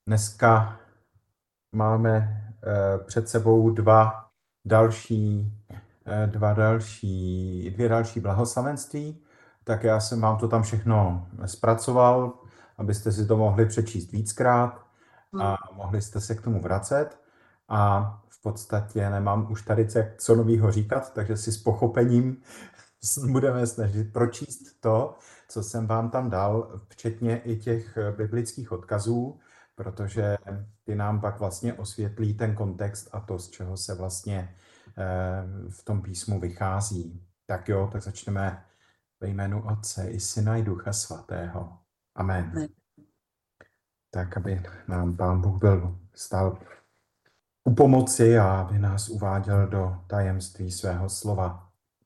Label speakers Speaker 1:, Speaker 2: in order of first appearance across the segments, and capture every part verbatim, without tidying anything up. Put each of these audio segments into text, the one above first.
Speaker 1: Dneska máme eh, před sebou dva další, eh, dva další, dvě další blahoslavenství, tak já jsem vám to tam všechno zpracoval, abyste si to mohli přečíst víckrát a mohli jste se k tomu vracet. A v podstatě nemám už tady co novýho říkat, takže si s pochopením budeme snažit pročíst to, co jsem vám tam dal, včetně i těch biblických odkazů, protože ty nám pak vlastně osvětlí ten kontext a to, z čeho se vlastně v tom písmu vychází. Tak jo, tak začneme ve jménu Otce i Syna i Ducha Svatého. Amen. Ne. Tak, aby nám Pán Bůh byl stál u pomoci a aby nás uváděl do tajemství svého slova.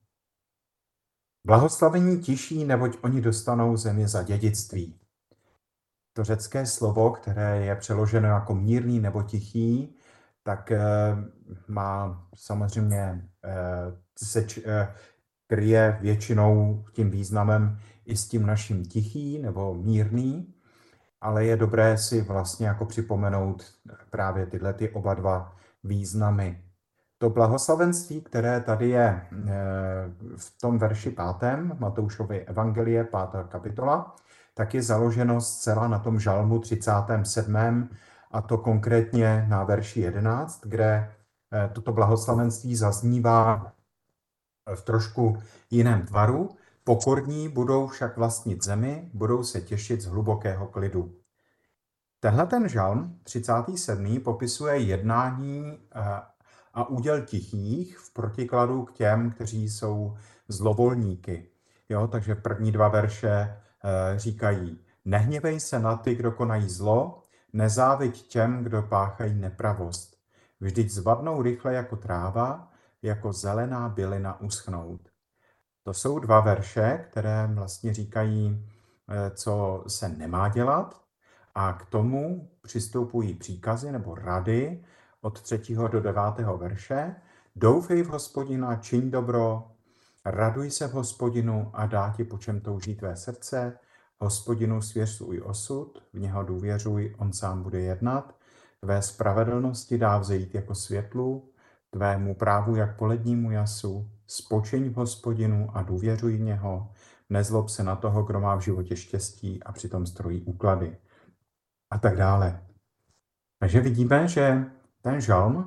Speaker 1: Blahoslavení tiší, neboť oni dostanou zemi za dědictví. To řecké slovo, které je přeloženo jako mírný nebo tichý, tak e, má samozřejmě, e, se e, kryje většinou tím významem i s tím naším tichý nebo mírný, ale je dobré si vlastně jako připomenout právě tyhle ty oba dva významy. To blahoslavenství, které tady je v tom verši pátém, Matoušovy evangelie, pátá kapitola, tak je založeno zcela na tom žalmu třicátém sedmém a to konkrétně na verši jedenáct, kde toto blahoslavenství zaznívá v trošku jiném tvaru. Pokorní budou však vlastnit zemi, budou se těšit z hlubokého klidu. Tenhle ten žalm třicátý sedmý popisuje jednání a úděl tichých v protikladu k těm, kteří jsou zlovolníky. Jo, takže první dva verše e, říkají: nehněvej se na ty, kdo konají zlo, nezáviď těm, kdo páchají nepravost. Vždyť zvadnou rychle jako tráva, jako zelená bylina uschnout. To jsou dva verše, které vlastně říkají, e, co se nemá dělat, a k tomu přistupují příkazy nebo rady od třetího do devátého verše. Doufej v Hospodina, čiň dobro, raduj se v Hospodinu a dá ti, po čem touží tvé srdce. Hospodinu svěř svůj osud, v něho důvěřuj, on sám bude jednat. Tvé spravedlnosti dá vzejít jako světlu, tvému právu jak polednímu jasu. Spočiň v Hospodinu a důvěřuj v něho. Nezlob se na toho, kdo má v životě štěstí a přitom strojí úklady. A tak dále. Takže vidíme, že ten žalm,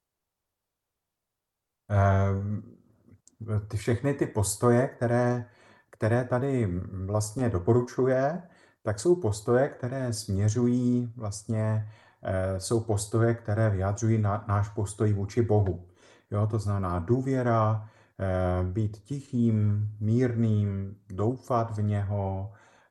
Speaker 1: ty všechny ty postoje, které, které tady vlastně doporučuje, tak jsou postoje, které směřují vlastně, jsou postoje, které vyjadřují na, náš postoj vůči Bohu. Jo, to znamená důvěra, být tichým, mírným, doufat v něho,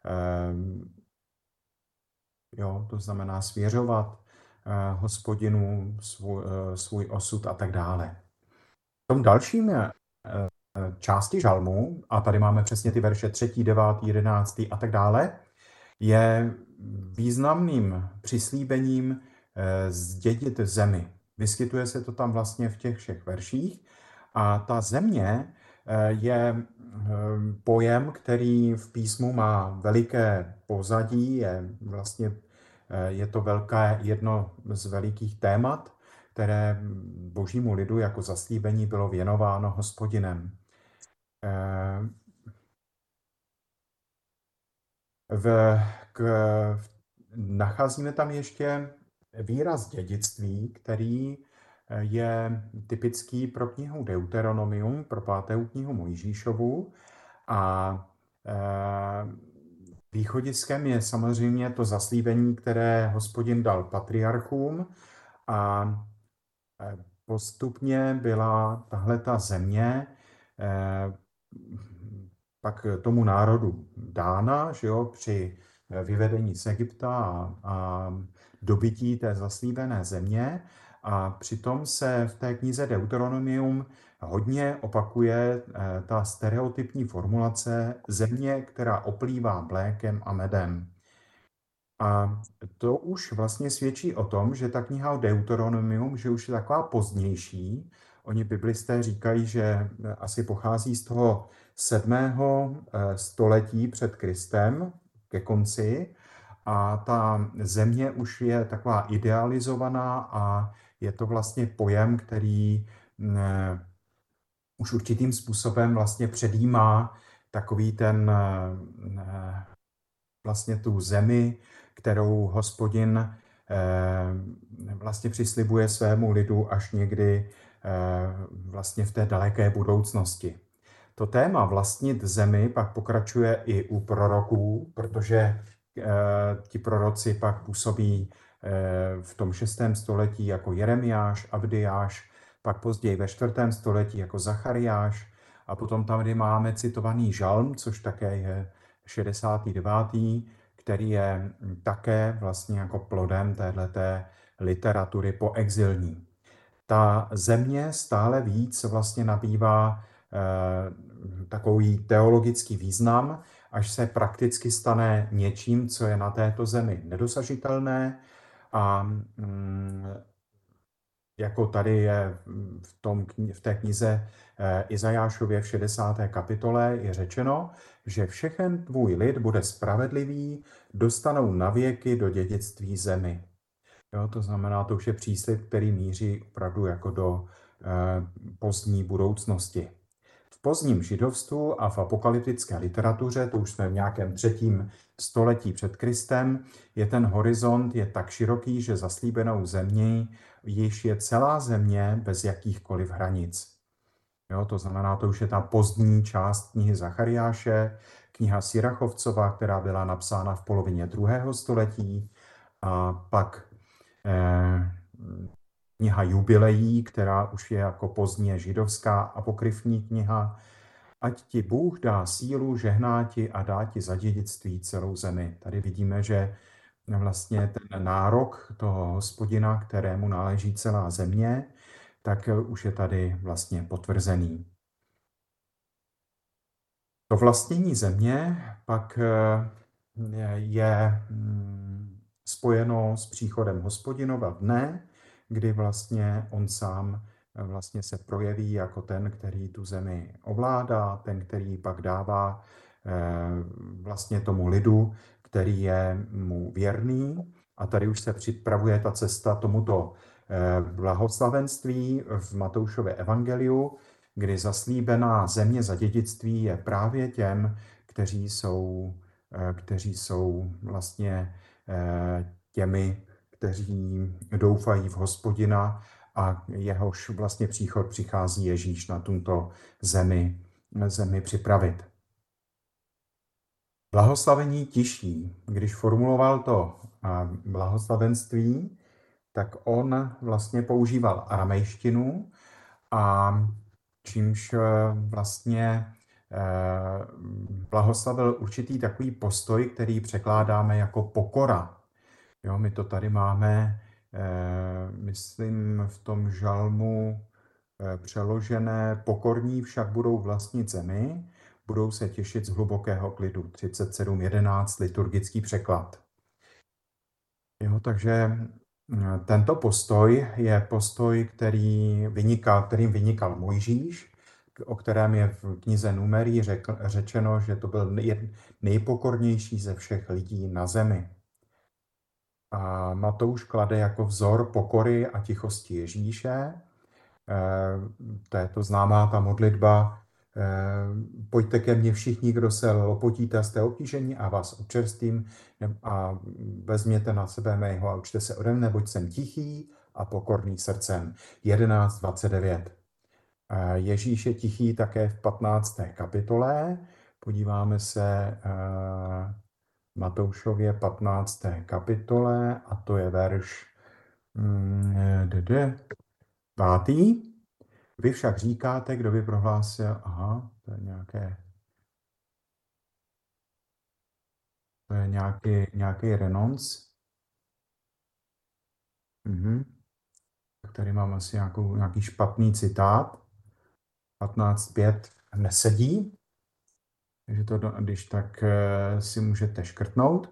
Speaker 1: jo, to znamená svěřovat uh, Hospodinu svůj, uh, svůj osud a tak dále. V tom dalším uh, části žalmu, a tady máme přesně ty verše třetí, devátý, jedenáctý a tak dále, je významným přislíbením uh, zdědit zemi. Vyskytuje se to tam vlastně v těch všech verších a ta země uh, je uh, pojem, který v písmu má veliké pozadí, je vlastně je to velké, jedno z velikých témat, které božímu lidu jako zaslíbení bylo věnováno Hospodinem. V, k, nacházíme tam ještě výraz dědictví, který je typický pro knihu Deuteronomium, pro pátou knihu Mojžíšovu, a východiskem je samozřejmě to zaslíbení, které Hospodin dal patriarchům, a postupně byla tahleta země pak tomu národu dána, že jo, při vyvedení z Egypta a, a dobytí té zaslíbené země. A přitom se v té knize Deuteronomium hodně opakuje ta stereotypní formulace země, která oplývá mlékem a medem. A to už vlastně svědčí o tom, že ta kniha Deuteronomium, že už je taková pozdější. Oni biblisté říkají, že asi pochází z toho sedmého století před Kristem ke konci A ta země už je taková idealizovaná a je to vlastně pojem, který mm, eh, už určitým způsobem vlastně předjímá takový ten eh, vlastně tu zemi, kterou Hospodin eh, vlastně přislibuje svému lidu až někdy eh, vlastně v té daleké budoucnosti. To téma vlastnit zemi pak pokračuje i u proroků, protože eh, ti proroci pak působí eh, v tom šestém století jako Jeremiáš, Abdiáš, pak později ve čtvrtém století jako Zachariáš a potom tam, kdy máme citovaný žalm, což také je šedesátý devátý, který je také vlastně jako plodem téhleté literatury poexilní. Ta země stále víc vlastně nabývá eh, takový teologický význam, až se prakticky stane něčím, co je na této zemi nedosažitelné a mm, jako tady je v, tom, v té knize eh, Izajášově v šedesáté kapitole je řečeno, že všechen tvůj lid bude spravedlivý, dostanou navěky do dědictví zemi. Jo, to znamená, to už je příslib, který míří opravdu jako do eh, pozdní budoucnosti. V pozdním židovstvu a v apokalyptické literatuře, to už jsme v nějakém třetím století před Kristem, je ten horizont je tak široký, že zaslíbenou zemí již je celá země bez jakýchkoliv hranic. Jo, to znamená, to už je ta pozdní část knihy Zachariáše, kniha Sirachovcova, která byla napsána v polovině druhého století, a pak eh, kniha Jubileí, která už je jako pozdně židovská apokryfní kniha. Ať ti Bůh dá sílu, žehná ti a dá ti za dědictví celou zemi. Tady vidíme, že vlastně ten nárok toho Hospodina, kterému náleží celá země, tak už je tady vlastně potvrzený. To vlastnění země pak je spojeno s příchodem Hospodinova dne, kdy vlastně on sám vlastně se projeví jako ten, který tu zemi ovládá, ten, který pak dává vlastně tomu lidu, který je mu věrný. A tady už se připravuje ta cesta tomuto blahoslavenství v Matoušově evangeliu, kdy zaslíbená země za dědictví je právě těm, kteří jsou, kteří jsou vlastně těmi, kteří doufají v Hospodina a jehož vlastně příchod přichází Ježíš na tuto zemi, zemi připravit. Blahoslavení tiší. Když formuloval to blahoslavenství, tak on vlastně používal aramejštinu a čímž vlastně blahoslavil určitý takový postoj, který překládáme jako pokora. Jo, my to tady máme, myslím, v tom žalmu přeložené: pokorní však budou vlastnit zemi, budou se těšit z hlubokého klidu. třicet sedm jedenáct liturgický překlad. Jo, takže tento postoj je postoj, který vynikal, kterým vynikal Mojžíš, o kterém je v knize Numerí řekl, řečeno, že to byl nejpokornější ze všech lidí na zemi. A Matouš klade jako vzor pokory a tichosti Ježíše. To je to známá ta modlitba: pojďte ke mně všichni, kdo se lopotíte a jste obtížení, a vás občerstvím, a vezměte na sebe mého a učte se ode mne, neboť jsem tichý a pokorný srdcem. jedenáct dvacet devět. Ježíš je tichý také v patnácté kapitole. Podíváme se Matoušově patnácté kapitole a to je verš pátý. Vy však říkáte, kdo by prohlásil, aha, to je nějaké, to je nějaký, nějaký renonc. Mhm. Tak tady mám asi nějakou, nějaký špatný citát. patnáct pět nesedí, takže to, když tak si můžete škrtnout.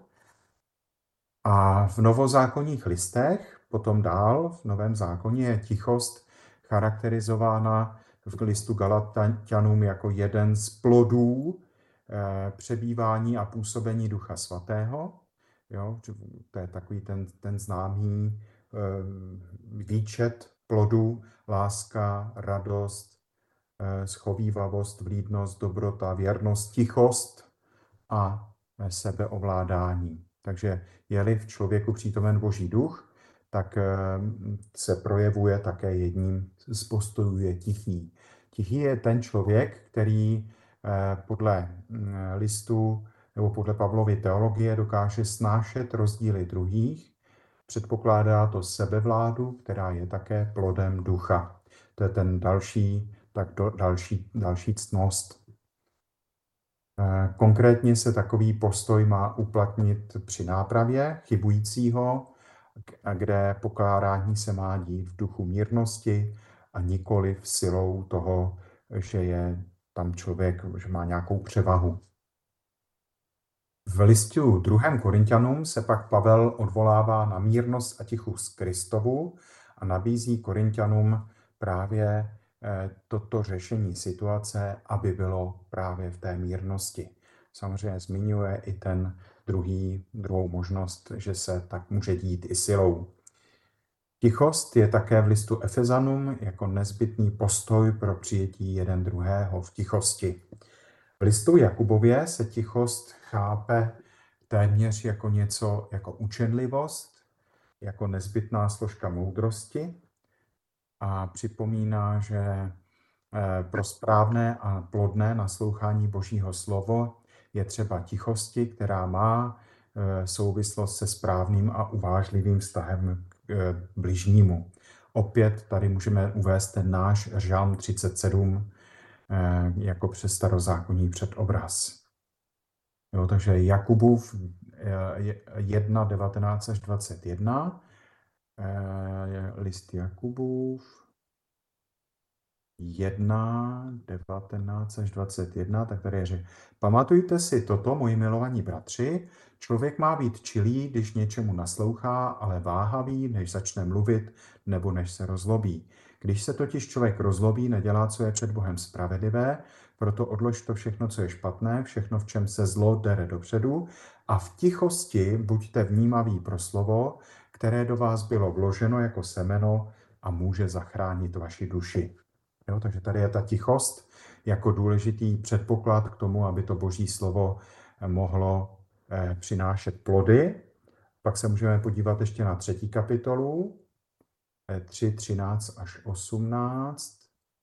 Speaker 1: A v novozákonních listech, potom dál, v Novém zákoně je tichost charakterizována v listu Galatianům jako jeden z plodů eh, přebývání a působení Ducha Svatého. Jo? To je takový ten, ten známý eh, výčet plodů: láska, radost, eh, schovívavost, vlídnost, dobrota, věrnost, tichost a sebeovládání. Takže je-li v člověku přítomen Boží duch, tak se projevuje také jedním z postojů, je tichý. Tichý je ten člověk, který podle listu nebo podle Pavlovy teologie dokáže snášet rozdíly druhých. Předpokládá to sebevládu, která je také plodem ducha. To je ten další, tak do, další, další ctnost. Konkrétně se takový postoj má uplatnit při nápravě chybujícího, kde pokládání se má dít v duchu mírnosti a nikoli v silou toho, že je tam člověk, že má nějakou převahu. V listu druhém Korinťanům se pak Pavel odvolává na mírnost a tichost Kristovu a nabízí Korinťanům právě toto řešení situace, aby bylo právě v té mírnosti. Samozřejmě zmiňuje i ten druhý, druhou možnost, že se tak může dít i silou. Tichost je také v listu Efezanům jako nezbytný postoj pro přijetí jeden druhého v tichosti. V listu Jakubově se tichost chápe téměř jako něco jako učenlivost, jako nezbytná složka moudrosti a připomíná, že pro správné a plodné naslouchání Božího slovo je třeba tichosti, která má souvislost se správným a uvážlivým vztahem k bližnímu. Opět tady můžeme uvést ten náš Žalm třicet sedm jako přes starozákonní předobraz. Jo, takže Jakubův jedna, devatenáct až dvacet jedna, list Jakubův jedna, devatenáct až dvacet jedna, tak tady je, že pamatujte si toto, moji milovaní bratři, člověk má být čilý, když něčemu naslouchá, ale váhavý, než začne mluvit, nebo než se rozlobí. Když se totiž člověk rozlobí, nedělá, co je před Bohem spravedlivé, proto odlož to všechno, co je špatné, všechno, v čem se zlo dere dopředu, a v tichosti buďte vnímaví pro slovo, které do vás bylo vloženo jako semeno a může zachránit vaši duši. Jo, takže tady je ta tichost jako důležitý předpoklad k tomu, aby to Boží slovo mohlo eh, přinášet plody. Pak se můžeme podívat ještě na třetí kapitolu, eh, tři, třináct až osmnáct,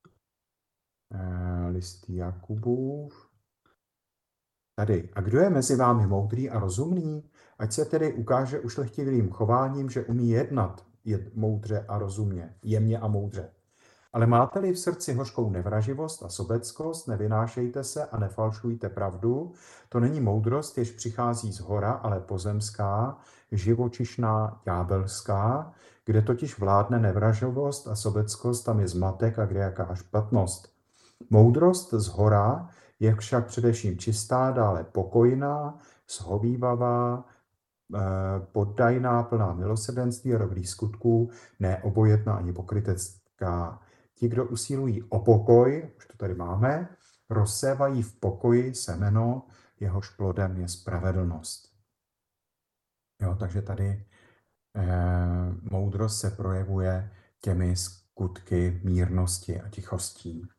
Speaker 1: eh, list Jakubův. Tady. A kdo je mezi vámi moudrý a rozumný? Ať se tedy ukáže ušlechtilým chováním, že umí jednat jed, moudře a rozumně, jemně a moudře. Ale máte-li v srdci hořkou nevraživost a sobeckost, nevynášejte se a nefalšujte pravdu. To není moudrost, jež přichází z hora, ale pozemská, živočišná, ďábelská, kde totiž vládne nevraživost a sobeckost, tam je zmatek a kde jaká špatnost. Moudrost z hora je však především čistá, dále pokojná, shovívavá, poddajná, plná milosrdenství a dobrých skutků, neobojetná ani pokrytecká. Ti, kdo usilují o pokoj, už to tady máme, rozsévají v pokoji semeno, jehož plodem je spravedlnost. Jo, takže tady eh, moudrost se projevuje těmi skutky mírnosti a tichostí.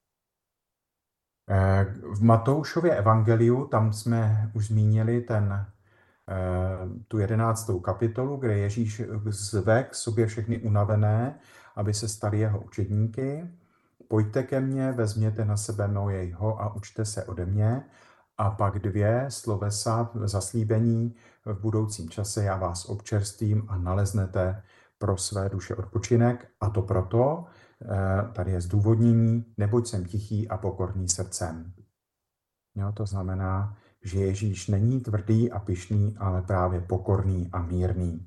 Speaker 1: Eh, v Matoušově evangeliu, tam jsme už zmínili ten, eh, tu jedenáctou kapitolu, kde Ježíš zve k sobě všechny unavené, aby se stali jeho učedníky. Pojďte ke mně, vezměte na sebe mojeho a učte se ode mě. A pak dvě slovesa zaslíbení: v budoucím čase já vás občerstvím a naleznete pro své duše odpočinek. A to proto, tady je zdůvodnění, neboť jsem tichý a pokorný srdcem. Jo, to znamená, že Ježíš není tvrdý a pyšný, ale právě pokorný a mírný.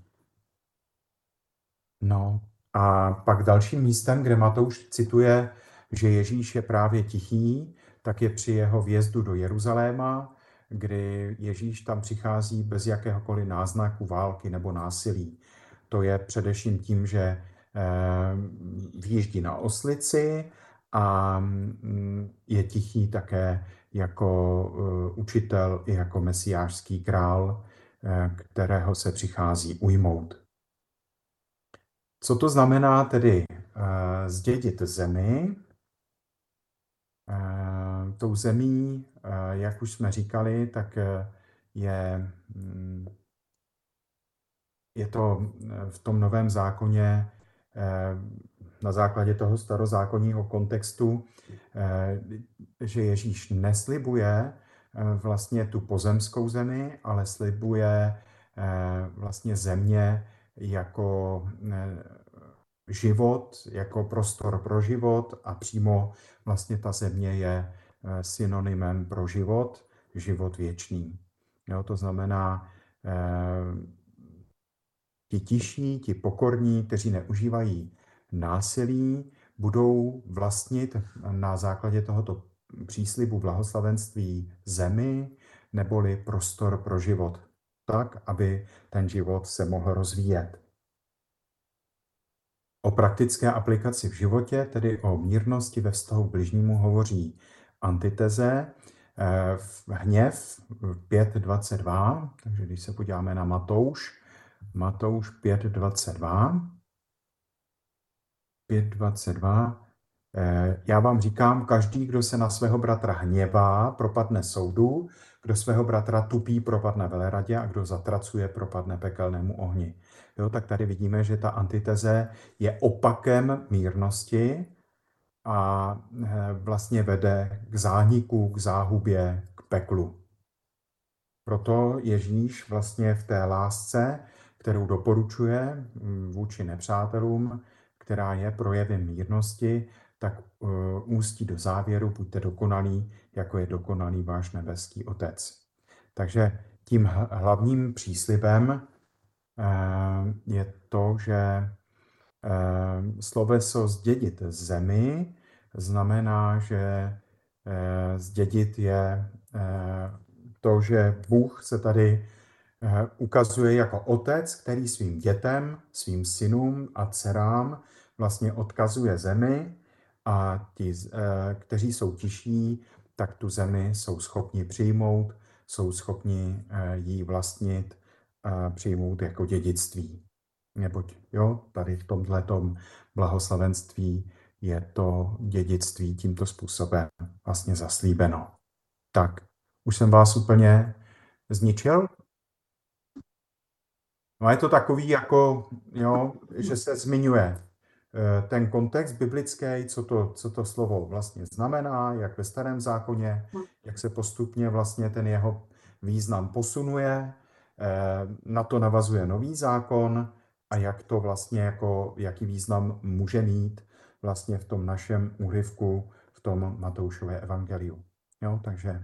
Speaker 1: No a pak dalším místem, kde Matouš cituje, že Ježíš je právě tichý, tak je při jeho vjezdu do Jeruzaléma, kdy Ježíš tam přichází bez jakéhokoliv náznaku války nebo násilí. To je především tím, že vjíždí na oslici a je tichý také jako učitel i jako mesiášský král, kterého se přichází ujmout. Co to znamená tedy zdědit zemi? Tou zemí, jak už jsme říkali, tak je, je to v tom Novém zákoně na základě toho starozákonního kontextu, že Ježíš neslibuje vlastně tu pozemskou zemi, ale slibuje vlastně země jako život, jako prostor pro život a přímo vlastně ta země je synonymem pro život, život věčný. Jo, to znamená, ti tiší, ti pokorní, kteří neužívají násilí, budou vlastnit na základě tohoto příslibu blahoslavenství zemi neboli prostor pro život, tak, aby ten život se mohl rozvíjet. O praktické aplikaci v životě, tedy o mírnosti ve vztahu k bližnímu, hovoří antiteze, hněv pět dvacet dva, takže když se podíváme na Matouš, Matouš pět dvacet dva. pět dvacet dva. Já vám říkám, každý, kdo se na svého bratra hněvá, propadne soudu, kdo svého bratra tupí, propadne veleradě a kdo zatracuje, propadne pekelnému ohni. Jo, tak tady vidíme, že ta antiteze je opakem mírnosti a vlastně vede k zániku, k záhubě, k peklu. Proto Ježíš vlastně v té lásce, kterou doporučuje vůči nepřátelům, která je projevem mírnosti, tak ústí do závěru: buďte dokonalí, jako je dokonalý váš nebeský Otec. Takže tím hlavním příslibem je to, že sloveso zdědit zemi znamená, že zdědit je to, že Bůh se tady ukazuje jako otec, který svým dětem, svým synům a dcerám vlastně odkazuje zemi, a ti, kteří jsou tiší, tak tu zemi jsou schopni přijmout, jsou schopni ji vlastnit, přijmout jako dědictví. Neboť jo, tady v tomhletom blahoslavenství je to dědictví tímto způsobem vlastně zaslíbeno. Tak, už jsem vás úplně zničil? No je to takový, jako, jo, že se zmiňuje ten kontext biblický, co to, co to slovo vlastně znamená, jak ve Starém zákoně, jak se postupně vlastně ten jeho význam posunuje, na to navazuje Nový zákon a jak to vlastně, jako, jaký význam může mít vlastně v tom našem úryvku, v tom Matoušově evangeliu. Jo, takže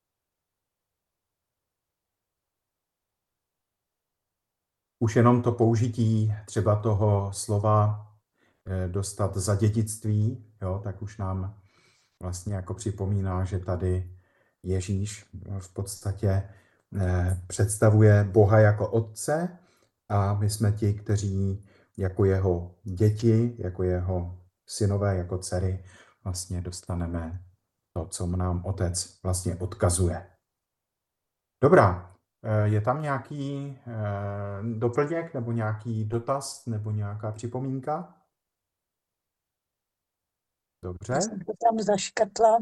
Speaker 1: už jenom to použití třeba toho slova dostat za dědictví, jo, tak už nám vlastně jako připomíná, že tady Ježíš v podstatě představuje Boha jako Otce a my jsme ti, kteří jako jeho děti, jako jeho synové, jako dcery vlastně dostaneme to, co nám Otec vlastně odkazuje. Dobrá. Je tam nějaký doplněk nebo nějaký dotaz nebo nějaká připomínka? Dobře.
Speaker 2: Já jsem to tam zaškrtla,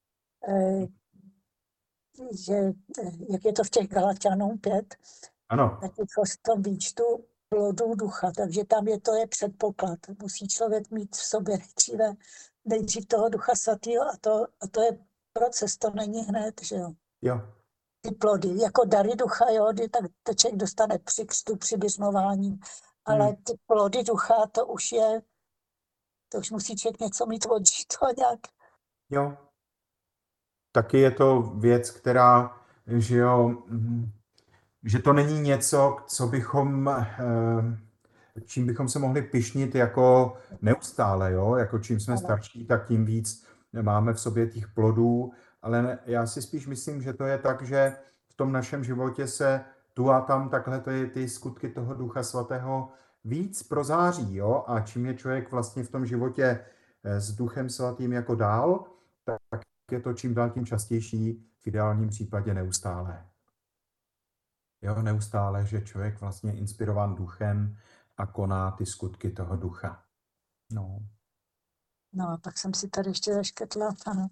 Speaker 2: že jak je to v těch Galatianům pět,
Speaker 1: Ano.
Speaker 2: v tom výčtu plodů ducha, takže tam je to je předpoklad. Musí člověk mít v sobě nejdříve, nejdřív toho ducha svatého a to, a to je proces, to není hned, že jo.
Speaker 1: Jo.
Speaker 2: Ty plody, jako dary ducha, jo, kdy tak to člověk dostane při křtu, při běžmování, ale hmm. ty plody ducha, to už je, to už musí člověk něco mít odžito nějak.
Speaker 1: Jo. Taky je to věc, která, že jo, že to není něco, co bychom, čím bychom se mohli pyšnit jako neustále, jo, jako čím jsme starší, tak tím víc máme v sobě těch plodů, ale já si spíš myslím, že to je tak, že v tom našem životě se tu a tam takhle ty, ty skutky toho Ducha Svatého víc prozáří, jo, a čím je člověk vlastně v tom životě s Duchem Svatým jako dál, tak je to čím dál tím častější, v ideálním případě neustále. Jo, neustále, že člověk vlastně inspirován duchem a koná ty skutky toho ducha. No.
Speaker 2: No a pak jsem si tady ještě zaškrtla, ano.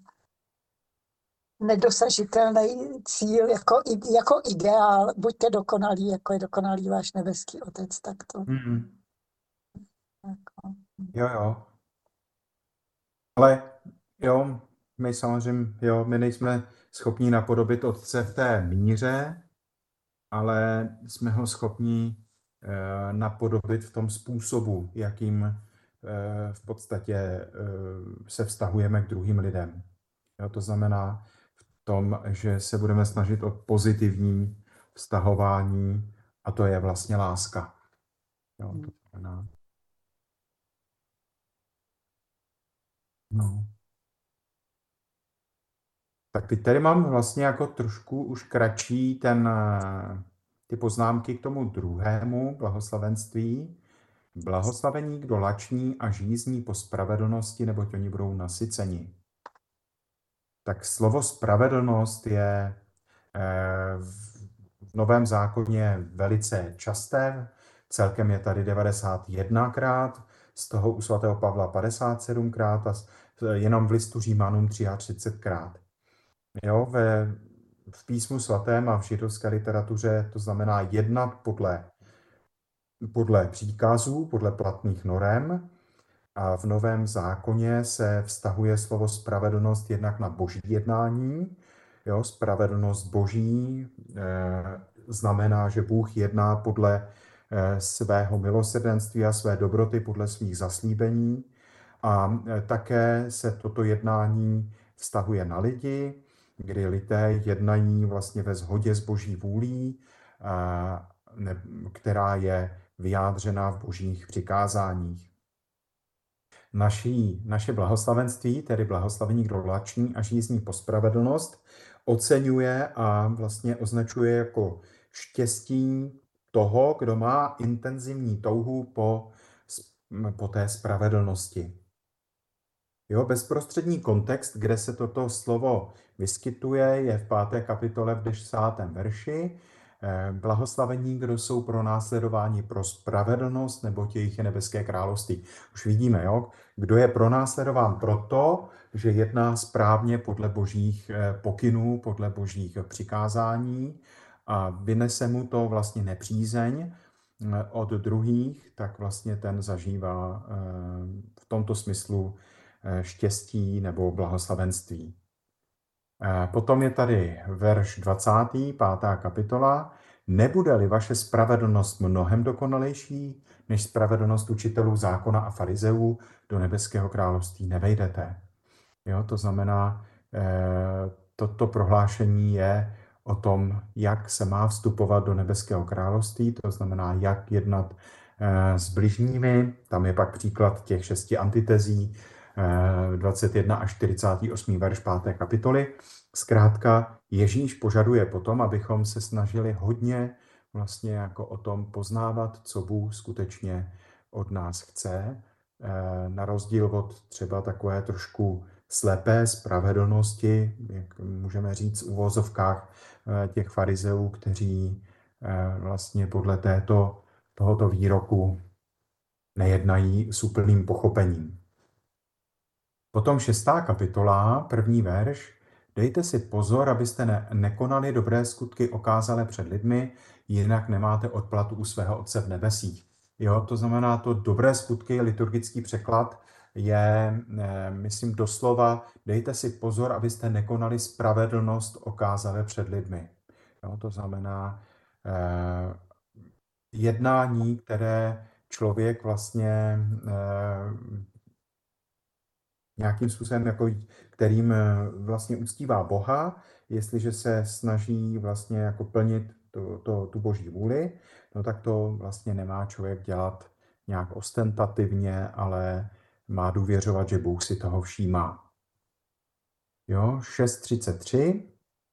Speaker 2: Nedosažitelný cíl jako, jako ideál. Buďte dokonalí, jako je dokonalý váš nebeský otec, tak to.
Speaker 1: Mm-hmm.
Speaker 2: Jako.
Speaker 1: Jo, jo. Ale jo, my samozřejmě, jo, my nejsme schopni napodobit otce v té míře, ale jsme ho schopni eh, napodobit v tom způsobu, jakým eh, v podstatě eh, se vztahujeme k druhým lidem. Jo, to znamená v tom, že se budeme snažit o pozitivní vztahování a to je vlastně láska. Jo, to znamená. No. Tak teď tady mám vlastně jako trošku už kratší ten, ty poznámky k tomu druhému blahoslavenství. Blahoslavení, kdo lační a žízní po spravedlnosti, neboť oni budou nasyceni. Tak slovo spravedlnost je v Novém zákoně velice časté, celkem je tady devadesát jedna krát, z toho u svatého Pavla padesát sedm krát a jenom v listu Římanům třicet tři krát. Jo, ve, v písmu svatém a v židovské literatuře to znamená jednat podle, podle příkazů, podle platných norem. A v Novém zákoně se vztahuje slovo spravedlnost jednak na boží jednání. Jo, spravedlnost boží e, znamená, že Bůh jedná podle e, svého milosrdenství a své dobroty, podle svých zaslíbení. A e, také se toto jednání vztahuje na lidi, kdy lidé jednají vlastně ve shodě s boží vůlí, a, ne, která je vyjádřena v božích přikázáních. Naší, naše blahoslavenství, tedy blahoslavení, kdo lační a žízní po spravedlnost, oceňuje a vlastně označuje jako štěstí toho, kdo má intenzivní touhu po, po té spravedlnosti. Jo, bezprostřední kontext, kde se toto slovo vyskytuje, je v páté kapitole v desátém verši. Blahoslavení, kdo jsou pronásledováni pro spravedlnost, nebo jejich je nebeské království. Už vidíme, jo? Kdo je pronásledován proto, že jedná správně podle božích pokynů, podle božích přikázání a vynese mu to vlastně nepřízeň od druhých, tak vlastně ten zažívá v tomto smyslu štěstí nebo blahoslavenství. Potom je tady verš dvacátý, pátá kapitola. Nebude-li vaše spravedlnost mnohem dokonalejší než spravedlnost učitelů zákona a farizeů, do nebeského království nevejdete. Jo, to znamená, toto prohlášení je o tom, jak se má vstupovat do nebeského království, to znamená, jak jednat s bližními. Tam je pak příklad těch šesti antitezí, dvacet jedna až čtyřicátý osmý verš páté kapitoly. Zkrátka, Ježíš požaduje potom, abychom se snažili hodně vlastně jako o tom poznávat, co Bůh skutečně od nás chce, na rozdíl od třeba takové trošku slepé spravedlnosti, jak můžeme říct v uvozovkách těch farizeů, kteří vlastně podle této, tohoto výroku nejednají s úplným pochopením. Potom šestá kapitola, první verš. Dejte si pozor, abyste ne- nekonali dobré skutky okázale před lidmi, jinak nemáte odplatu u svého Otce v nebesích. Jo, to znamená, to dobré skutky, liturgický překlad je, myslím, doslova, dejte si pozor, abyste nekonali spravedlnost okázale před lidmi. Jo, to znamená eh, jednání, které člověk vlastně eh, nějakým způsobem, jako, kterým vlastně uctívá Boha, jestliže se snaží vlastně jako plnit to, to, tu boží vůli, no tak to vlastně nemá člověk dělat nějak ostentativně, ale má důvěřovat, že Bůh si toho všímá. Jo, šest třicet tři.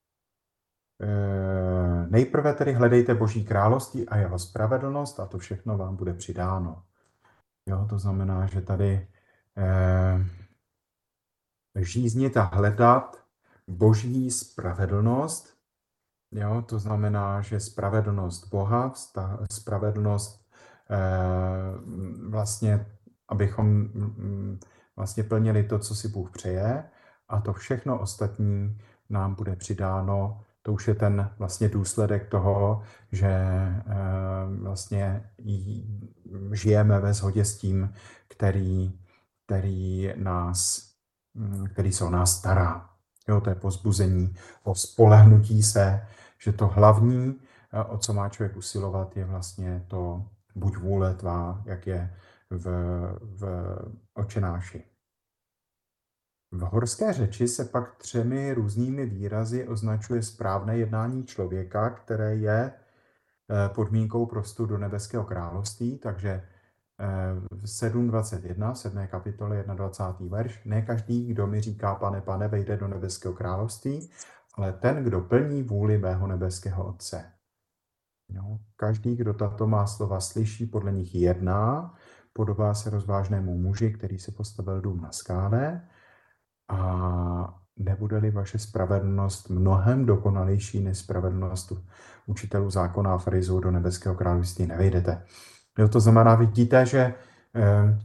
Speaker 1: E, nejprve tedy hledejte Boží království a jeho spravedlnost a to všechno vám bude přidáno. Jo, to znamená, že tady e, žíznit a hledat boží spravedlnost Jo, to znamená, že spravedlnost Boha, vzta- spravedlnost eh, vlastně, abychom mm, vlastně plnili to, co si Bůh přeje, a to všechno ostatní nám bude přidáno. To už je ten vlastně důsledek toho, že eh, vlastně jí- žijeme ve shodě s tím, který, který nás, mm, který se o nás stará. Jo, to je povzbuzení o spolehnutí se, že to hlavní, eh, o co má člověk usilovat, je vlastně to buď vůle tvá, jak je v, v Otčenáši. V horské řeči se pak třemi různými výrazy označuje správné jednání člověka, které je eh, podmínkou pro vstup do nebeského království, takže v sedm dvacet jedna, v sedmé kapitole dvacátý první verš, ne každý, kdo mi říká pane, pane, vejde do nebeského království, ale ten, kdo plní vůli mého nebeského Otce. Jo? Každý, kdo tato má slova slyší, podle nich jedná, podobá se rozvážnému muži, který se postavil dům na skále, a nebude-li vaše spravedlnost mnohem dokonalejší než spravedlnost učitelů zákona a farizů, do nebeského království nevejdete. Jo, to znamená, vidíte, že eh,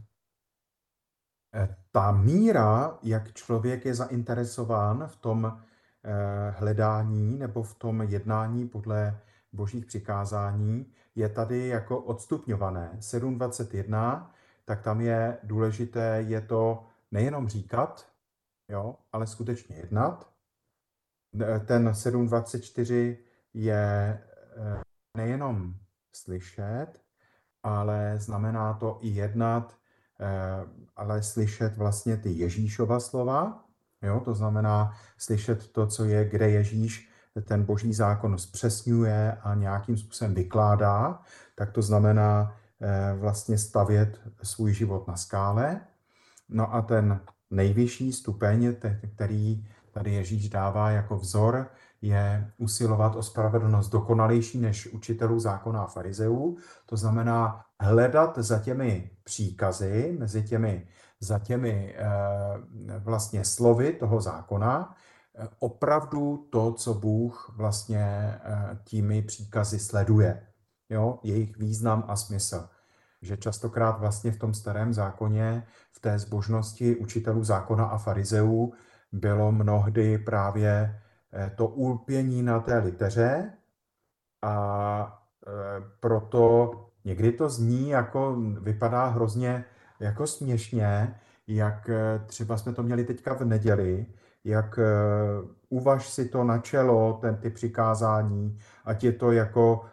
Speaker 1: ta míra, jak člověk je zainteresován v tom eh, hledání nebo v tom jednání podle božích přikázání, je tady jako odstupňované. sedm dvacet jedna, tak tam je důležité, je to nejenom říkat, jo, ale skutečně jednat. Ten sedm dvacet čtyři je eh, nejenom slyšet, ale znamená to i jednat, eh, ale slyšet vlastně ty Ježíšova slova, jo? To znamená slyšet to, co je, kde Ježíš ten boží zákon zpřesňuje a nějakým způsobem vykládá, tak to znamená eh, vlastně stavět svůj život na skále. No a ten nejvyšší stupeň, který tady Ježíš dává jako vzor, je usilovat o spravedlnost dokonalejší než učitelů zákona a farizeů. To znamená hledat za těmi příkazy, mezi těmi, za těmi eh, vlastně slovy toho zákona, eh, opravdu to, co Bůh vlastně eh, těmi příkazy sleduje. Jo? Jejich význam a smysl. Že častokrát vlastně v tom starém zákoně, v té zbožnosti učitelů zákona a farizeů bylo mnohdy právě to ulpění na té liteře, a proto někdy to zní jako, vypadá hrozně jako směšně, jak třeba jsme to měli teďka v neděli, jak uvaž si to na čelo, ten ty přikázání, ať je to jako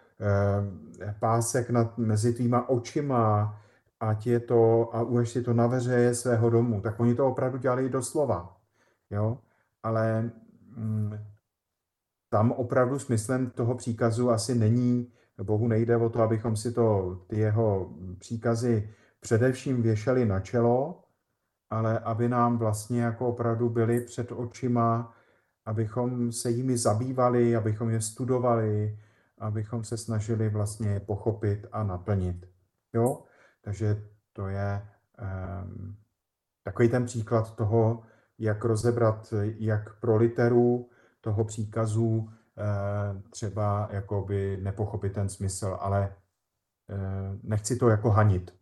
Speaker 1: pásek nad, mezi tvýma očima, ať je to, a uvaž si to na veřeje svého domu. Tak oni to opravdu dělali doslova. Jo? Ale mm, tam opravdu smyslem toho příkazu asi není, Bohu nejde o to, abychom si to, ty jeho příkazy především věšeli na čelo, ale aby nám vlastně jako opravdu byly před očima, abychom se jimi zabývali, abychom je studovali, abychom se snažili vlastně je pochopit a naplnit. Jo? Takže to je um, takový ten příklad toho, jak rozebrat, jak pro literu toho příkazu třeba jakoby nepochopit ten smysl, ale nechci to jako hanit.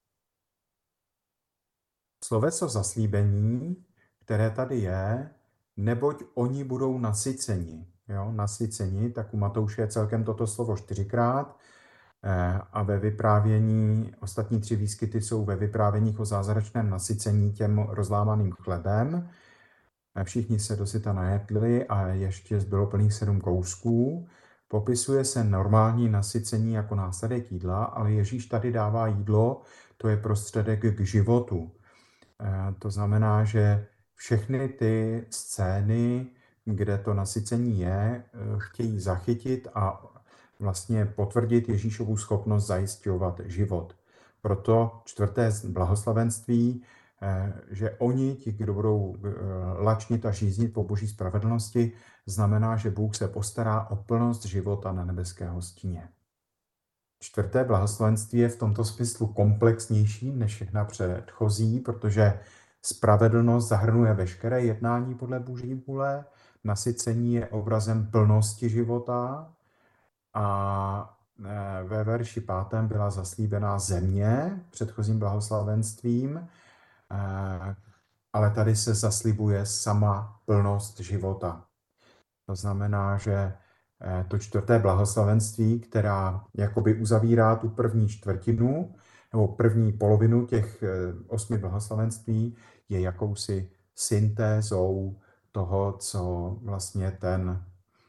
Speaker 1: Sloveso zaslíbení, které tady je, neboť oni budou nasyceni. Jo, nasyceni, tak u Matouše je celkem toto slovo čtyřikrát, a ve vyprávění, ostatní tři výskyty jsou ve vyprávěních o zázračném nasycení těm rozlámaným chlebem. Všichni se dosyta najedli a ještě zbylo plných sedm kousků. Popisuje se normální nasycení jako následek jídla, ale Ježíš tady dává jídlo, to je prostředek k životu. To znamená, že všechny ty scény, kde to nasycení je, chtějí zachytit a vlastně potvrdit Ježíšovu schopnost zajišťovat život. Proto čtvrté blahoslavenství, že oni, ti, kdo budou lačnit a žíznit po boží spravedlnosti, znamená, že Bůh se postará o plnost života na nebeské hostině. Čtvrté blahoslavenství je v tomto smyslu komplexnější než všechna předchozí, protože spravedlnost zahrnuje veškeré jednání podle boží vůle, nasycení je obrazem plnosti života a ve verši pátém byla zaslíbená země předchozím blahoslavenstvím, ale tady se zaslibuje sama plnost života. To znamená, že to čtvrté blahoslavenství, která jakoby uzavírá tu první čtvrtinu nebo první polovinu těch osmi blahoslavenství, je jakousi syntézou toho, co vlastně ten,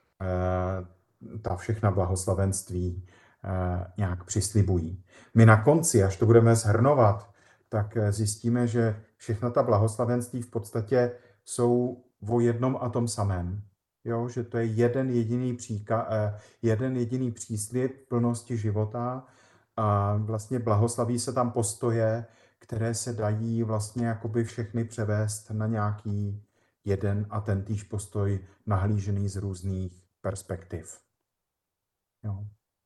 Speaker 1: ta všechna blahoslavenství nějak přislibují. My na konci, až to budeme shrnovat, tak zjistíme, že všechna ta blahoslavenství v podstatě jsou o jednom a tom samém. Jo, že to je jeden jediný, příka, jeden jediný příslib plnosti života a vlastně blahoslaví se tam postoje, které se dají vlastně jakoby všechny převést na nějaký jeden a tentýž postoj nahlížený z různých perspektiv. Jo.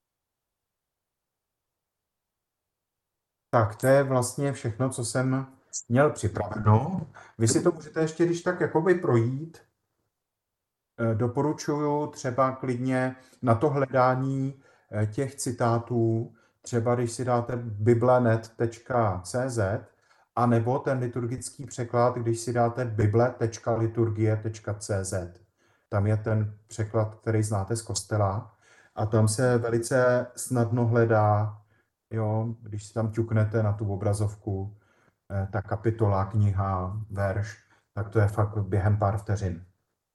Speaker 1: Tak, to je vlastně všechno, co jsem měl připraveno. Vy si to můžete ještě když tak jakoby projít. Doporučuju třeba klidně na to hledání těch citátů, třeba když si dáte biblenet tečka cé zet, anebo ten liturgický překlad, když si dáte bible tečka liturgie tečka cé zet. Tam je ten překlad, který znáte z kostela a tam se velice snadno hledá, jo, když si tam ťuknete na tu obrazovku, ta kapitola, kniha, verš, tak to je fakt během pár vteřin.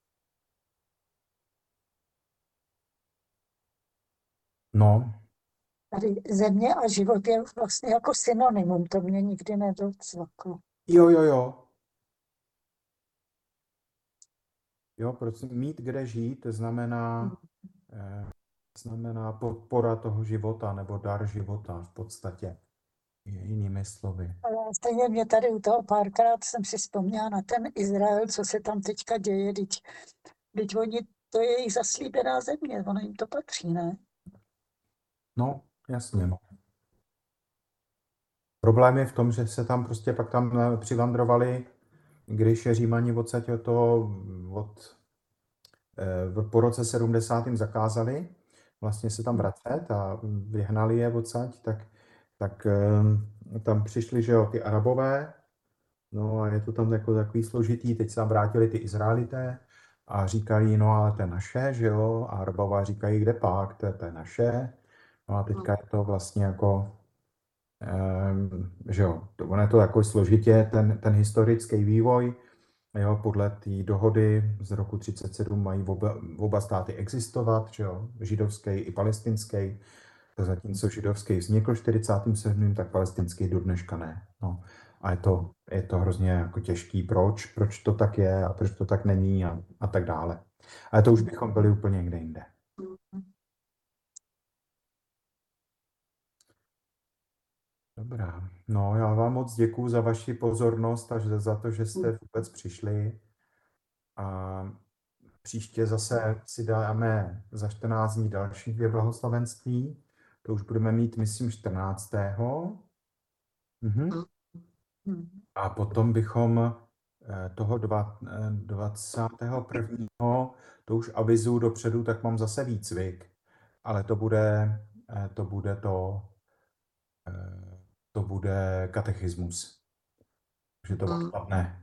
Speaker 1: No.
Speaker 2: Tady země a život je vlastně jako synonymum, to mě nikdy nedocvaklo.
Speaker 1: Jo, jo, jo. Jo, prostě mít kde žít znamená, eh, znamená podpora toho života nebo dar života v podstatě, jinými slovy.
Speaker 2: Ale stejně mě tady u toho párkrát jsem si vzpomněla na ten Izrael, co se tam teďka děje, teď, teď oni, to je jejich zaslíbená země, ono jim to patří, ne?
Speaker 1: No, jasně, no. Problém je v tom, že se tam prostě pak tam přivandrovali, když je Římani odsaď od toho, od, eh, po roce sedmdesátém zakázali vlastně se tam vracet a vyhnali je odsaď, tak, tak eh, tam přišli, že jo, ty Arabové, no a je to tam jako takový složitý, teď se tam vrátili ty Izraelité a říkají, no ale to je naše, že jo, a Arabové říkají, kde pak, to je, to je naše, no a teďka je to vlastně jako, Um, že jo, to, ono je to jako složitě, ten, ten historický vývoj, jo, podle té dohody z roku třicet sedm mají oba, oba státy existovat, že jo, židovský i palestinský, to zatímco židovský vznikl v čtyřicátém sedmém tak palestinský do dneška ne. No. A je to, je to hrozně jako těžký, proč, proč to tak je a proč to tak není a, a tak dále. Ale to už bychom byli úplně někde jinde. Dobrá. No, já vám moc děkuju za vaši pozornost a za to, že jste vůbec přišli. A příště zase si dáme za čtrnáct dní další dvě blahoslavenství. To už budeme mít, myslím, čtrnáctého Mhm. A potom bychom toho dvacátého prvního to už avizuju dopředu, tak mám zase výcvik. Ale to bude to, bude to to bude katechismus. Takže to odpadne.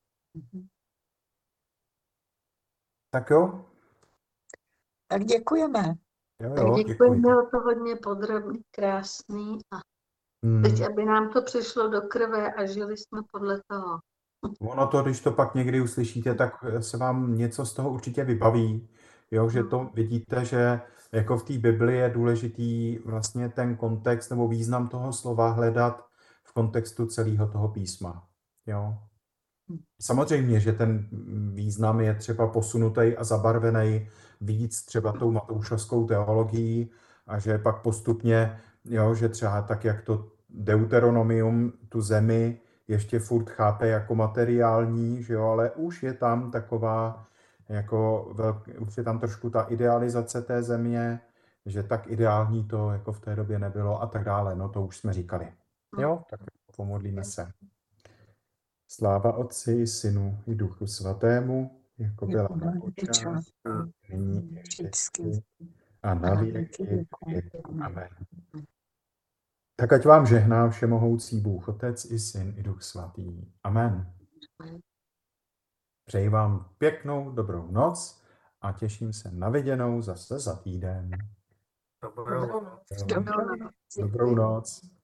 Speaker 1: Tak jo?
Speaker 2: Tak děkujeme.
Speaker 1: Jo,
Speaker 3: Tak
Speaker 1: jo,
Speaker 3: děkuji,
Speaker 1: děkuji.
Speaker 3: bylo to hodně podrobný, krásný a
Speaker 1: Hmm.
Speaker 3: teď, aby nám to přišlo do krve a žili jsme podle toho.
Speaker 1: Ono to, když to pak někdy uslyšíte, tak se vám něco z toho určitě vybaví. Jo, že to vidíte, že jako v té Bibli je důležitý vlastně ten kontext nebo význam toho slova hledat v kontextu celého toho písma. Jo. Samozřejmě, že ten význam je třeba posunutý a zabarvený víc třeba tou matoušovskou teologií a že pak postupně, jo, že třeba tak, jak to Deuteronomium tu zemi ještě furt chápe jako materiální, že jo, ale už je tam taková, jako velk, už je tam trošku ta idealizace té země, že tak ideální to jako v té době nebylo a tak dále, no to už jsme říkali. Jo, tak pomodlíme se. Sláva Otci, Synu i Duchu Svatému, jako byla
Speaker 2: jako
Speaker 1: na
Speaker 2: na
Speaker 1: počátku,
Speaker 2: počátku,
Speaker 1: nyní i
Speaker 2: vždycky
Speaker 1: vždycky a na
Speaker 2: a na
Speaker 1: věky
Speaker 2: věky
Speaker 1: věků.
Speaker 2: věků.
Speaker 1: Amen. Tak ať vám žehná všemohoucí Bůh, Otec i Syn i Duch Svatý. Amen. Přeji vám pěknou dobrou noc a těším se na viděnou zase za týden.
Speaker 4: Dobrou.
Speaker 3: Dobrou noc.
Speaker 1: Dobrou noc.